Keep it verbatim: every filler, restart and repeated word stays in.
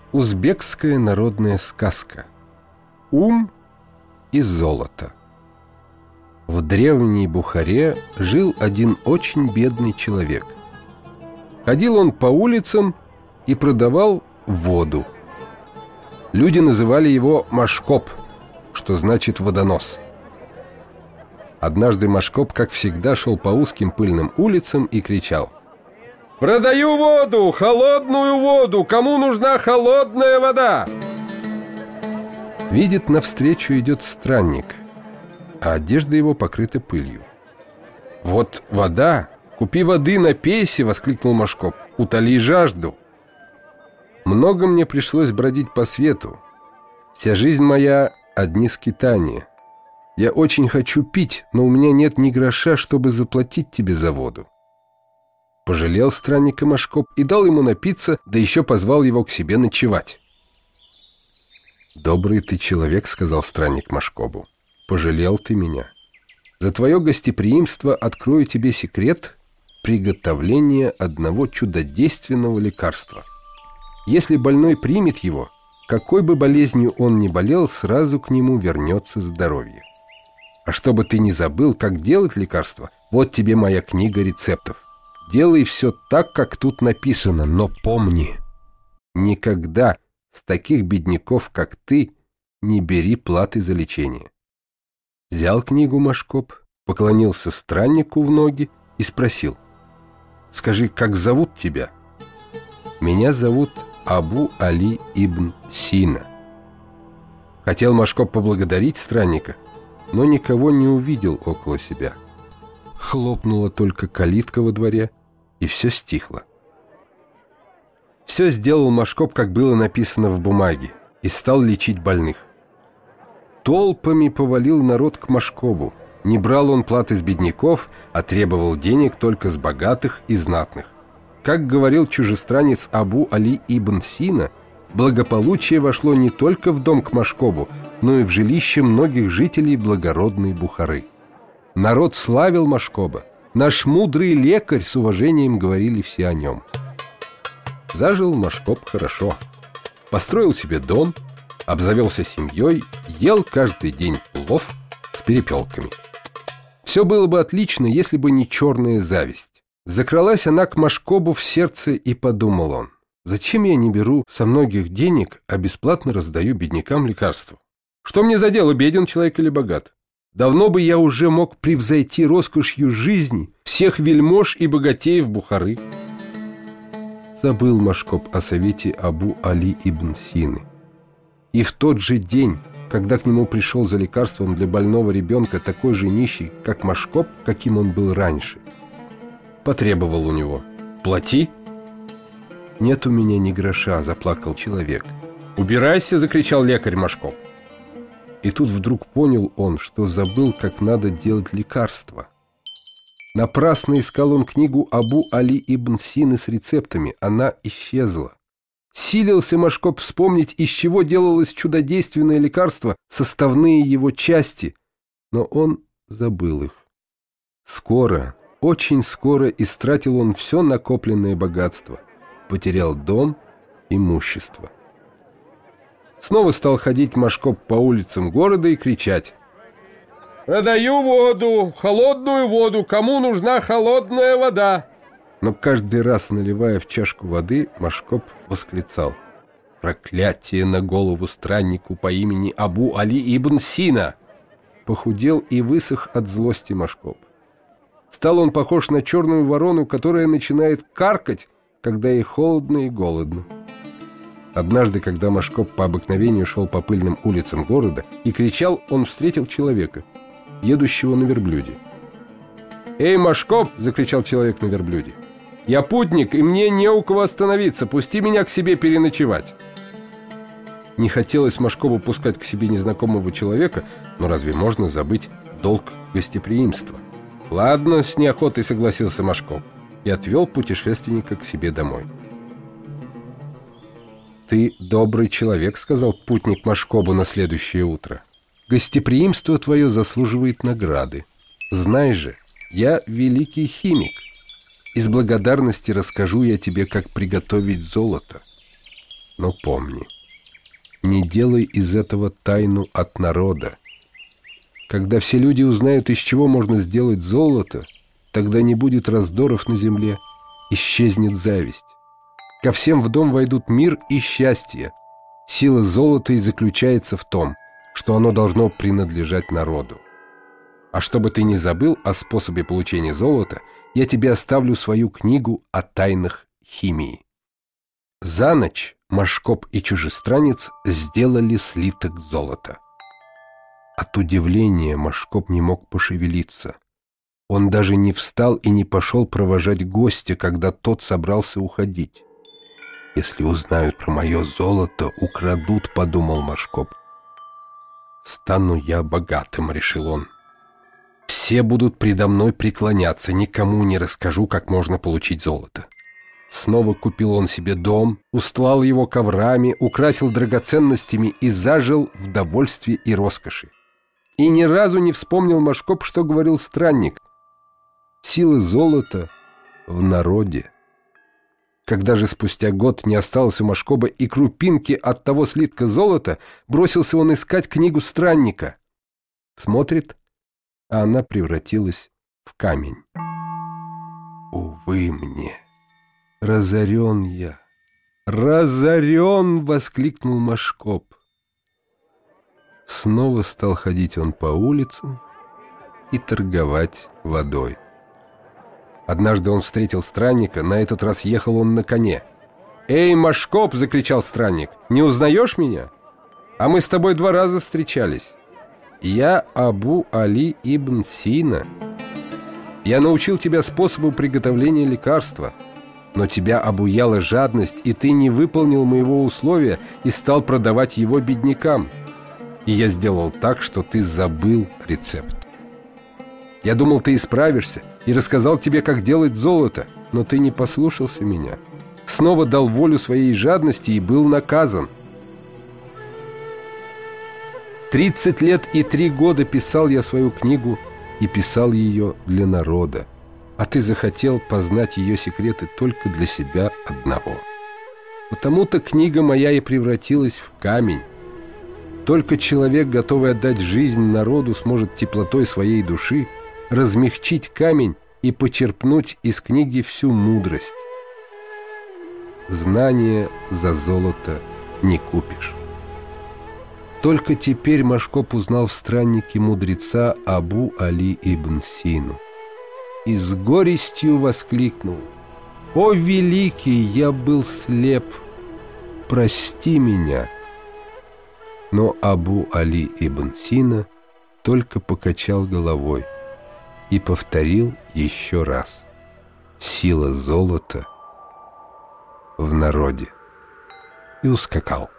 Узбекская народная сказка. Ум и золото. В древней Бухаре жил один очень бедный человек. Ходил он по улицам и продавал воду. Люди называли его Машкоп, что значит водонос. Однажды Машкоп, как всегда, шел по узким пыльным улицам и кричал: «Продаю воду, холодную воду! Кому нужна холодная вода?» Видит, навстречу идет странник, а одежда его покрыта пылью. «Вот вода! Купи воды, напейся!» — воскликнул Машкоп. «Утоли жажду!» Много мне пришлось бродить по свету. Вся жизнь моя — одни скитания. Я очень хочу пить, но у меня нет ни гроша, чтобы заплатить тебе за воду. Пожалел странника Машкоп и дал ему напиться, да еще позвал его к себе ночевать. «Добрый ты человек», — сказал странник Машкобу. «Пожалел ты меня. За твое гостеприимство открою тебе секрет приготовления одного чудодейственного лекарства. Если больной примет его, какой бы болезнью он ни болел, сразу к нему вернется здоровье. А чтобы ты не забыл, как делать лекарство, вот тебе моя книга рецептов. Делай все так, как тут написано, но помни, никогда с таких бедняков, как ты, не бери платы за лечение». Взял книгу Машкоп, поклонился страннику в ноги и спросил: «Скажи, как зовут тебя?» «Меня зовут Абу Али ибн Сина». Хотел Машкоп поблагодарить странника, но никого не увидел около себя. Хлопнула только калитка во дворе, и все стихло. Все сделал Машкоп, как было написано в бумаге, и стал лечить больных. Толпами повалил народ к Машкобу. Не брал он платы с бедняков, а требовал денег только с богатых и знатных. Как говорил чужестранец Абу Али ибн Сина, благополучие вошло не только в дом к Машкобу, но и в жилище многих жителей благородной Бухары. Народ славил Машкоба. «Наш мудрый лекарь», — с уважением говорили все о нем. Зажил Машкоб хорошо. Построил себе дом, обзавелся семьей, ел каждый день плов с перепелками. Все было бы отлично, если бы не черная зависть. Закралась она к Машкобу в сердце, и подумал он: «Зачем я не беру со многих денег, а бесплатно раздаю беднякам лекарства? Что мне за дело, беден человек или богат? Давно бы я уже мог превзойти роскошью жизни всех вельмож и богатеев Бухары». Забыл Машкоб о совете Абу Али ибн Сины. И в тот же день, когда к нему пришел за лекарством для больного ребенка такой же нищий, как Машкоб, каким он был раньше, потребовал у него: «Плати». «Нет у меня ни гроша», — заплакал человек. «Убирайся», — закричал лекарь Машкоб. И тут вдруг понял он, что забыл, как надо делать лекарства. Напрасно искал он книгу Абу Али ибн Сины с рецептами. Она исчезла. Силился Машкоб вспомнить, из чего делалось чудодейственное лекарство, составные его части, но он забыл их. Скоро, очень скоро истратил он все накопленное богатство, потерял дом, имущество. Снова стал ходить Машкоб по улицам города и кричать: «Продаю воду, холодную воду, кому нужна холодная вода?» Но каждый раз, наливая в чашку воды, Машкоб восклицал: «Проклятие на голову страннику по имени Абу Али ибн Сина!» Похудел и высох от злости Машкоб. Стал он похож на черную ворону, которая начинает каркать, когда ей холодно и голодно. Однажды, когда Машкоб по обыкновению шел по пыльным улицам города и кричал, он встретил человека, едущего на верблюде. «Эй, Машкоб!» — закричал человек на верблюде. «Я путник, и мне не у кого остановиться. Пусти меня к себе переночевать». Не хотелось Машкобу пускать к себе незнакомого человека, но разве можно забыть долг гостеприимства? «Ладно», — с неохотой согласился Машкоб и отвел путешественника к себе домой. «Ты добрый человек», — сказал путник Машкобу на следующее утро. «Гостеприимство твое заслуживает награды. Знай же, я великий химик. Из благодарности расскажу я тебе, как приготовить золото. Но помни, не делай из этого тайну от народа. Когда все люди узнают, из чего можно сделать золото, тогда не будет раздоров на земле, исчезнет зависть. Ко всем в дом войдут мир и счастье. Сила золота и заключается в том, что оно должно принадлежать народу. А чтобы ты не забыл о способе получения золота, я тебе оставлю свою книгу о тайнах химии. За ночь Машкоп и чужестранец сделали слиток золота. От удивления Машкоп не мог пошевелиться. Он даже не встал и не пошел провожать гостя, когда тот собрался уходить. «Если узнают про мое золото, украдут», — подумал Машкоп. «Стану я богатым», — решил он. «Все будут предо мной преклоняться, никому не расскажу, как можно получить золото». Снова купил он себе дом, устлал его коврами, украсил драгоценностями и зажил в довольстве и роскоши. И ни разу не вспомнил Машкоп, что говорил странник. Сила золота в народе. Когда же спустя год не осталось у Машкоба и крупинки от того слитка золота, бросился он искать книгу странника. Смотрит, а она превратилась в камень. «Увы мне! Разорен я! Разорен!» — воскликнул Машкоп. Снова стал ходить он по улицам и торговать водой. Однажды он встретил странника, на этот раз ехал он на коне. «Эй, Машкоп!» — закричал странник. «Не узнаешь меня? А мы с тобой два раза встречались. Я Абу Али ибн Сина. Я научил тебя способу приготовления лекарства. Но тебя обуяла жадность, и ты не выполнил моего условия и стал продавать его беднякам. И я сделал так, что ты забыл рецепт. Я думал, ты исправишься, и рассказал тебе, как делать золото, но ты не послушался меня. Снова дал волю своей жадности и был наказан. Тридцать лет и три года писал я свою книгу и писал ее для народа. А ты захотел познать ее секреты только для себя одного. Потому-то книга моя и превратилась в камень. Только человек, готовый отдать жизнь народу, сможет теплотой своей души размягчить камень и почерпнуть из книги всю мудрость. Знание за золото не купишь. Только теперь Машкоп узнал в страннике мудреца Абу Али ибн Сину. И с горестью воскликнул: «О, великий, я был слеп! Прости меня!» Но Абу Али ибн Сина только покачал головой и повторил еще раз: «Сила золота в народе», и ускакал.